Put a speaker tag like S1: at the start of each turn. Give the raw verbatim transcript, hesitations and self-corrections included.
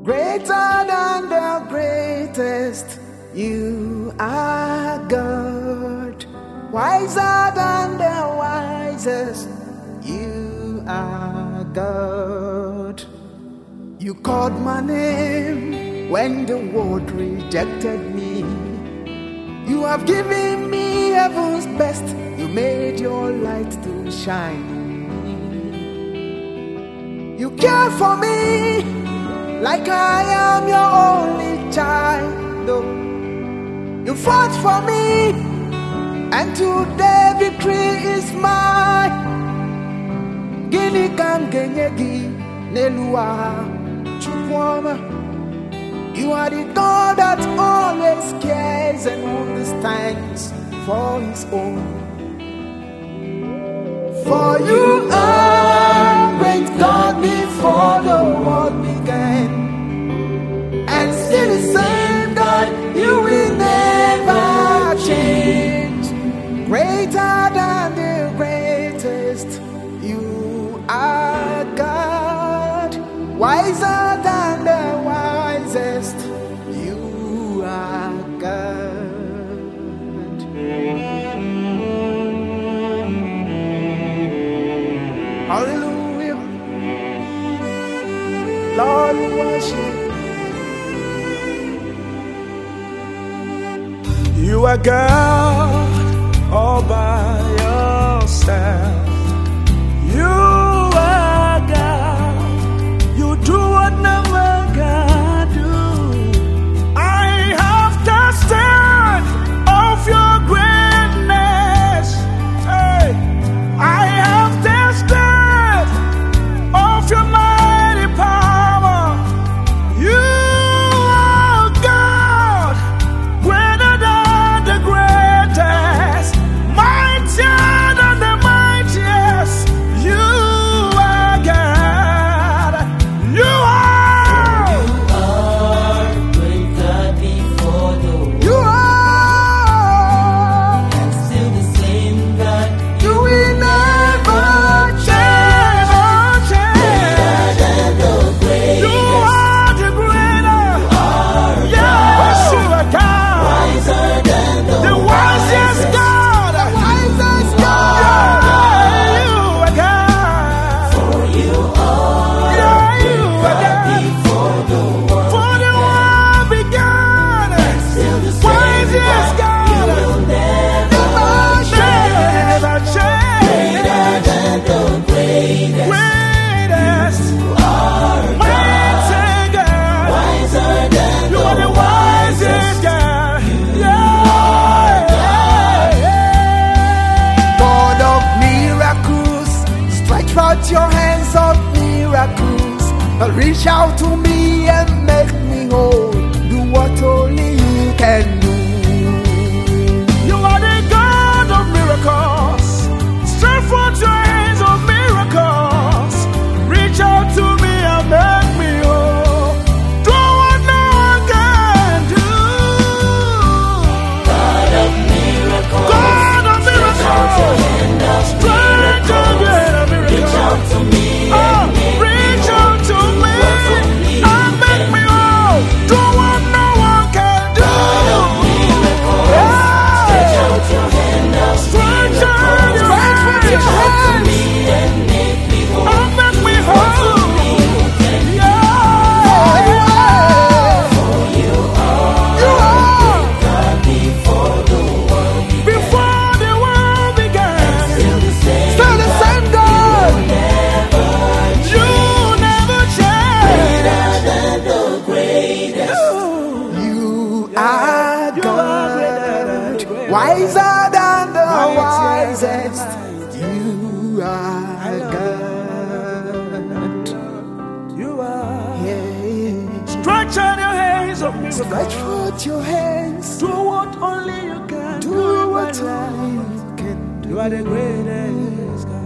S1: Greater than the greatest, you are God. Wiser than the wisest, you are God. You called my name when the world rejected me. You have given me heaven's best. You made your light to shine. You care for me like I am your only child. Oh, you fought for me, and today victory is mine. Gini kam genyegi nelua chukwama. You are the God that always cares and understands for His own. For you are great God before the world began, and still the same God, you will never change. Greater than the greatest, you are God. Wiser than the wisest, you are God. Hallelujah. Lord, we worship.
S2: You are God all by yourself. You are God. You do what no man can do. I have tasted of your greatness. Hey, I have tasted of your mighty power. You are God, greater than the greatest, mightier than the mightiest. You are God. You are.
S3: You are great God before the world.
S1: You are.
S3: And still the same God.
S1: You will never change.
S3: Greater than the greatest.
S2: You are the greater. Yes, you are God.
S3: Wiser than the
S2: The wisest God.
S1: Wisest God.
S2: Yeah, you are God.
S3: For you are
S2: Yeah, you are
S3: God
S2: God.
S3: before the world.
S2: For the world began.
S3: Still the same
S2: Wisest
S3: God.
S2: God.
S3: You will never change.
S2: Never change.
S3: Greater than the greatest.
S2: Greatest.
S3: Are
S2: Mighty God.
S3: wiser than
S2: You
S3: the
S2: are the wisest God. Yeah.
S1: God of miracles, stretch out your hands of miracles. Reach out to me and make me whole. Do what only you can do.
S2: You are the God of miracles. Stretch forth your hands of miracles. Reach out to me and make me whole. Do what no one can do.
S3: God of miracles.
S2: God of
S3: Stretch out your
S2: miracles.
S3: hand of
S2: Stretch out your hand of
S3: miracles. Reach
S2: miracles.
S3: out to me
S2: Oh,
S3: and make me
S2: reach
S3: whole.
S2: out to me and make me whole. Do what no one can do.
S3: God of miracles.
S2: Yeah.
S3: Stretch out your hand of
S2: Stretch out your
S3: miracles. Reach out to
S2: hands.
S3: me and make me whole.
S2: And make me whole. Yeah.
S3: For you are
S1: You are.
S3: God before the world began.
S2: Before the world began,
S3: Still the same
S1: Still the same God.
S3: never
S2: you never changed.
S3: greater than the greatest.
S1: You are
S2: You are greater than
S1: God.
S2: the greatest.
S1: Wiser than the
S2: Mightier than
S1: wisest. You are God.
S2: You are.
S1: Yeah.
S2: Stretch out your hands of
S1: Stretch
S2: miracles.
S1: forth your hands.
S2: Do what only you can
S1: Do
S2: in my
S1: what
S2: life.
S1: only you can do.
S2: You are the greatest God.